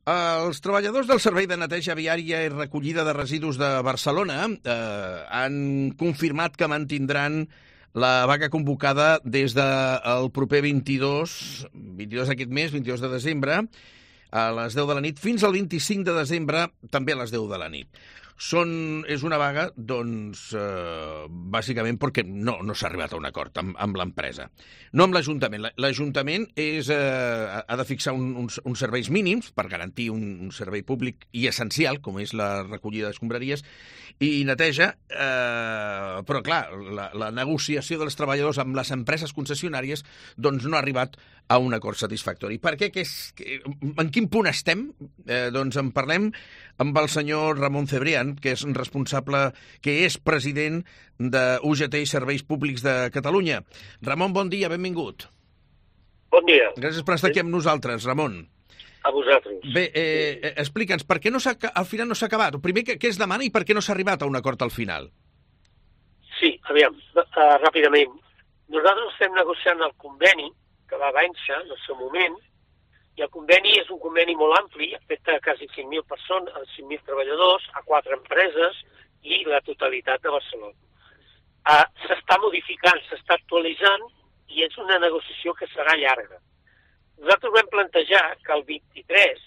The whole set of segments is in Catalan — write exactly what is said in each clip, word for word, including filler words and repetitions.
Els treballadors del Servei de Neteja Viària i Recollida de Residus de Barcelona eh, han confirmat que mantindran la vaga convocada des del proper vint-i-dos, vint-i-dos d'aquest mes, vint-i-dos de desembre, a les deu de la nit, fins al vint-i-cinc de desembre, també a les deu de la nit. Són, és una vaga, doncs, eh, bàsicament perquè no, no s'ha arribat a un acord amb, amb l'empresa. No amb l'Ajuntament. L'Ajuntament és, eh, ha de fixar un, uns, uns serveis mínims per garantir un, un servei públic i essencial, com és la recollida d'escombraries i neteja, eh, però, clar, la, la negociació dels treballadors amb les empreses concessionàries doncs no ha arribat a un acord satisfactori. Per què? Que és, que, en quin punt estem? Eh, doncs en parlem amb el senyor Ramon Cebrián, que és responsable, que és president de U G T i Serveis Públics de Catalunya. Ramon, bon dia, benvingut. Bon dia. Gràcies per estar aquí amb nosaltres, Ramon. A vosaltres. Bé, eh, explica'ns, per què no al final no s'ha acabat? Primer, què, què es demana i per què no s'ha arribat a un acord al final? Sí, aviam, uh, ràpidament. Nosaltres estem negociant el conveni que va vèncer en el seu moment, i el conveni és un conveni molt ampli, afecta a quasi cinc mil persones, cinc mil treballadors, a quatre empreses i la totalitat de Barcelona. Uh, s'està modificant, s'està actualitzant i és una negociació que serà llarga. Nosaltres vam plantejar que el vint-i-tres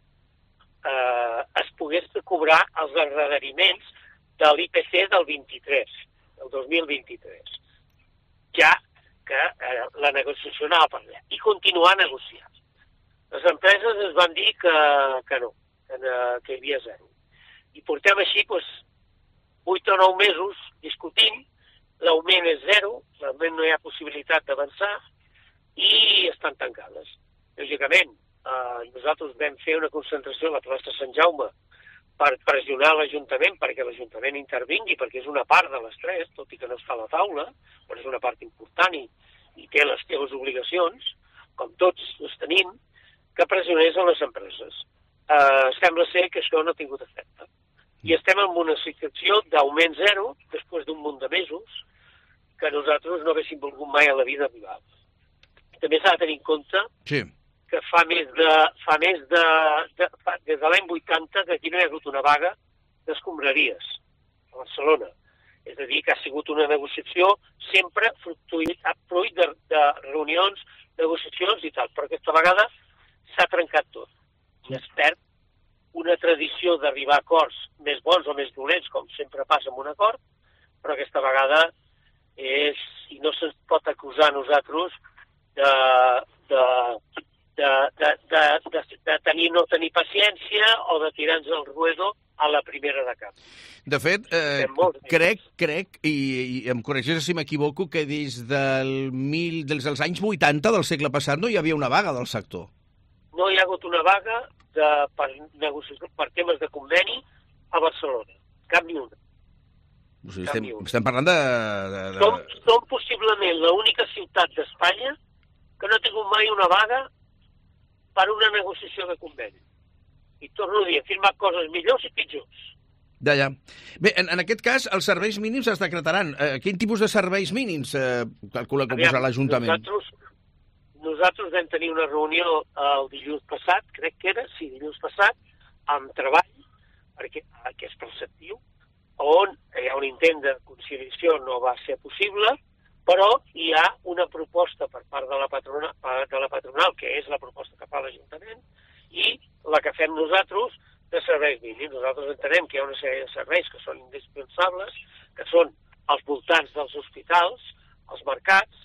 uh, es pogués cobrar els endarreriments de l'I P C del vint-i-tres, del dos mil vint-i-tres, ja que uh, la negociació anava per allà, i continuar negociant. Les empreses ens van dir que, que no, que, que hi havia zero. I portem així doncs, vuit o nou mesos discutint, l'augment és zero, l'augment no hi ha possibilitat d'avançar i estan tancades. Lògicament, eh, nosaltres vam fer una concentració a la plaça Sant Jaume per pressionar l'Ajuntament perquè l'Ajuntament intervingui, perquè és una part de les tres, tot i que no està a la taula, però és una part important i, i té les teves obligacions, com tots les tenim, que pressionés a les empreses. Uh, sembla ser que això no ha tingut efecte. I estem en una situació d'augment zero, després d'un munt de mesos, que nosaltres no haguéssim volgut mai a la vida arribar. També s'ha de tenir en compte sí. que fa més de... Fa més de, de fa, des de l'any vuitanta que aquí no hi ha hagut una vaga d'escombraries a Barcelona. És a dir, que ha sigut una negociació sempre fruit, fruit de, de reunions, negociacions i tal, però aquesta vegada s'ha trencat tot. I es perd una tradició d'arribar a acords més bons o més dolents, com sempre passa amb un acord, però aquesta vegada és, i no se'ns pot acusar a nosaltres de, de, de, de, de, de, de tenir, no tenir paciència o de tirar-nos el ruedo a la primera de cap. De fet, eh, crec, crec, i, i em corregeix si m'equivoco, que des del mil, dels anys vuitanta del segle passat no hi havia una vaga del sector. No hi ha hagut una vaga de, per, per temes de conveni a Barcelona. Cap ni una. O sigui, estem, estem parlant de... de, de... Som, som possiblement l'única ciutat d'Espanya que no ha tingut mai una vaga per una negociació de conveni. I torno a dir, he firmat coses millors i pitjors. Ja, ja. Bé, en, en aquest cas, els serveis mínims es decretaran. Eh, quin tipus de serveis mínims eh, calcula que posarà l'Ajuntament? Nosaltres... Nosaltres vam tenir una reunió el dilluns passat, crec que era, sí, dilluns passat, amb treball, perquè, que és preceptiu, on hi ha un intent de conciliació, no va ser possible, però hi ha una proposta per part de la patronal, de la patronal que és la proposta que fa l'Ajuntament, i la que fem nosaltres de serveis mínims. Nosaltres entenem que hi ha una sèrie de serveis que són indispensables, que són als voltants dels hospitals, als mercats,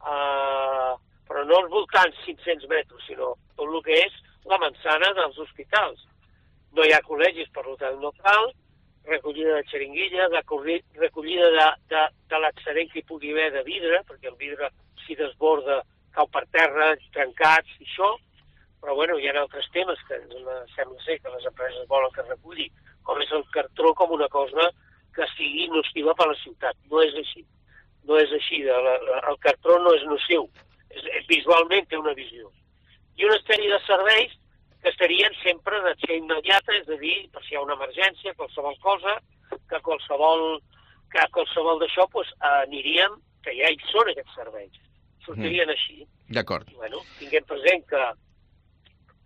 eh, però no als voltants cinc-cents metres, sinó tot el que és la manzana dels hospitals. No hi ha col·legis, per tant no cal, recollida de xeringuilla, de recollida de, de, de l'excedent que hi pugui haver de vidre, perquè el vidre si desborda cau per terra, trencats i això, però bueno, hi ha altres temes que sembla ser que les empreses volen que reculli, com és el cartró com una cosa que sigui nociva per a la ciutat. No és així. No és així. El cartró no és nociu. Visualment té una visió. I una sèrie de serveis que serien sempre d'acció immediata, és a dir, per si hi ha una emergència, qualsevol cosa, que qualsevol, que qualsevol d'això pues, aniríem, que ja hi són aquests serveis. Sortirien mm. així. D'acord. Bueno, tinguem present que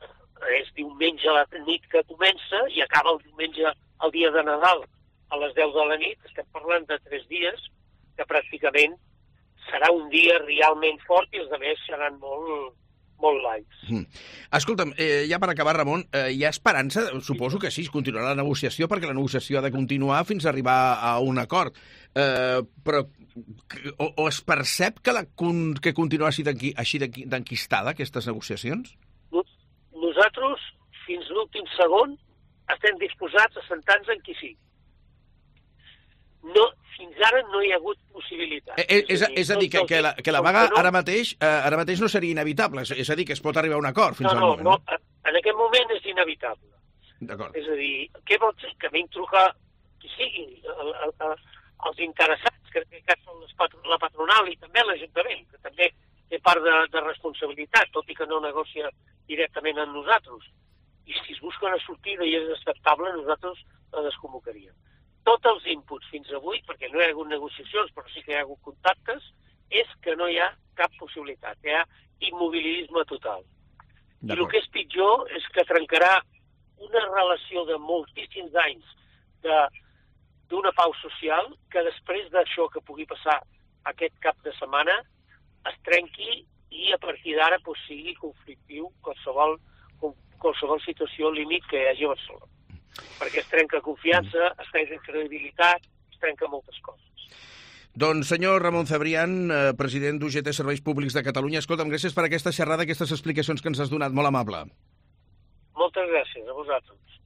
és diumenge a la nit que comença i acaba el diumenge el dia de Nadal a les deu de la nit. Estem parlant de tres dies que pràcticament serà un dia realment fort i els altres seran molt, molt lights. Mm. Escolta'm, eh, ja per acabar, Ramon, eh, hi ha esperança? Suposo que sí, es continuarà la negociació, perquè la negociació ha de continuar fins a arribar a un acord. Eh, però o, o es percep que, la, que continua així d'enquistada, aquestes negociacions? Nosaltres, fins l'últim segon, estem disposats a sentar-nos en qui sigui. No, fins ara no hi ha hagut possibilitat. Eh, és, a, és a dir, que, que, la, que la vaga ara mateix, eh, ara mateix no seria inevitable, és a dir, que es pot arribar a un acord fins no, al no, moment. No, no, en aquest moment és inevitable. D'acord. És a dir, què vols dir? Que a mi em truca qui sigui, el, el, el, els interessats, que en aquest cas són les patro, la patronal i també l'Ajuntament, que també té part de, de responsabilitat, tot i que no negocia directament amb nosaltres. I si es busca una sortida i és acceptable, nosaltres la desconvocaríem. Tots els inputs fins avui, perquè no hi ha hagut negociacions, però sí que hi ha hagut contactes, és que no hi ha cap possibilitat, hi ha immobilisme total. I el que és pitjor és que trencarà una relació de moltíssims anys d'una pau social que després d'això que pugui passar aquest cap de setmana es trenqui i a partir d'ara pues, sigui conflictiu qualsevol, qualsevol situació límit que hi hagi a Barcelona. Perquè es trenca confiança, es trenca credibilitat, es trenca moltes coses. Doncs, senyor Ramon Cebrián, president d'U G T Serveis Públics de Catalunya, escolta'm, gràcies per aquesta xerrada, aquestes explicacions que ens has donat, molt amable. Moltes gràcies a vosaltres.